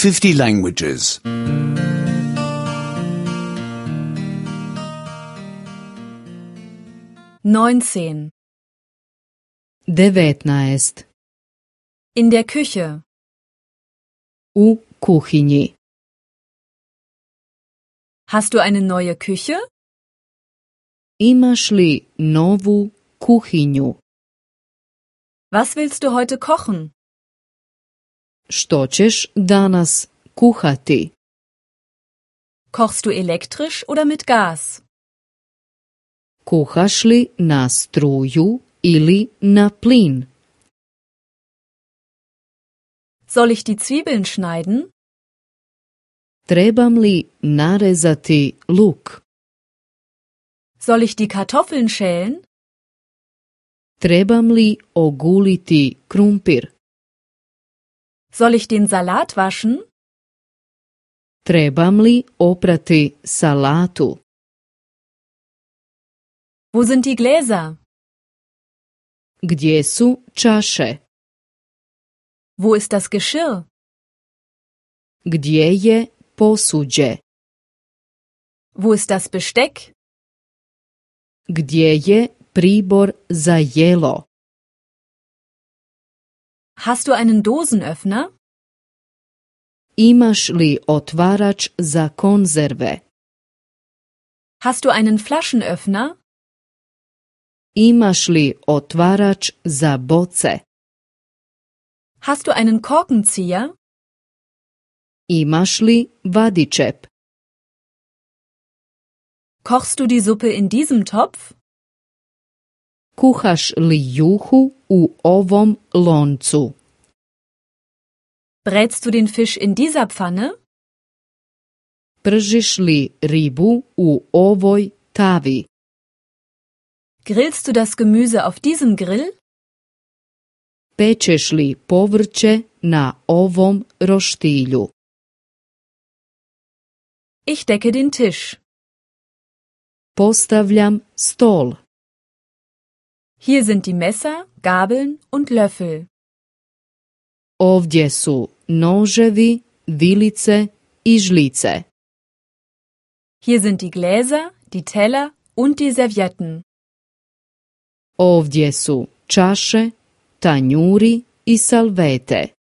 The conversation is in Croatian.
50 languages. 19. 19. In der Küche. U kuhinji. Hast du eine neue Küche? Imaš li novu kuhinju? Was willst du heute kochen? Što ćeš danas kuhati? Kochst du elektrisch oder mit Gas? Kuhaš li na struju ili na plin? Soll ich die Zwiebeln schneiden? Trebam li narezati luk? Soll ich die Kartoffeln schälen? Trebam li oguliti krumpir? Soll ich den Salat waschen? Trebam li oprati salatu? Wo sind die Gläser? Gdje su čaše? Wo ist das Geschirr? Gdje je posuđe? Wo ist das Besteck? Gdje je pribor za jelo? Hast du einen Dosenöffner? Imaš li otvarač za konzerve? Hast du einen Flaschenöffner? Imaš li otvarač za boce? Hast du einen Korkenzieher? Imaš li vadičep? Kochst du die Suppe in diesem Topf? Kuhaš li juhu u ovom loncu? Brätst du den Fisch in dieser Pfanne? Pržiš li ribu u ovoj tavi? Grillst du das Gemüse auf diesem Grill? Pečeš li povrće na ovom roštilju? Ich decke den Tisch. Postavljam stol. Hier sind die Messer, Gabeln und Löffel. Ovdje su noževi, vilice i žlice. Hier sind die Gläser, die Teller und die Servietten. Ovdje su čaše, tanjuri i salvete.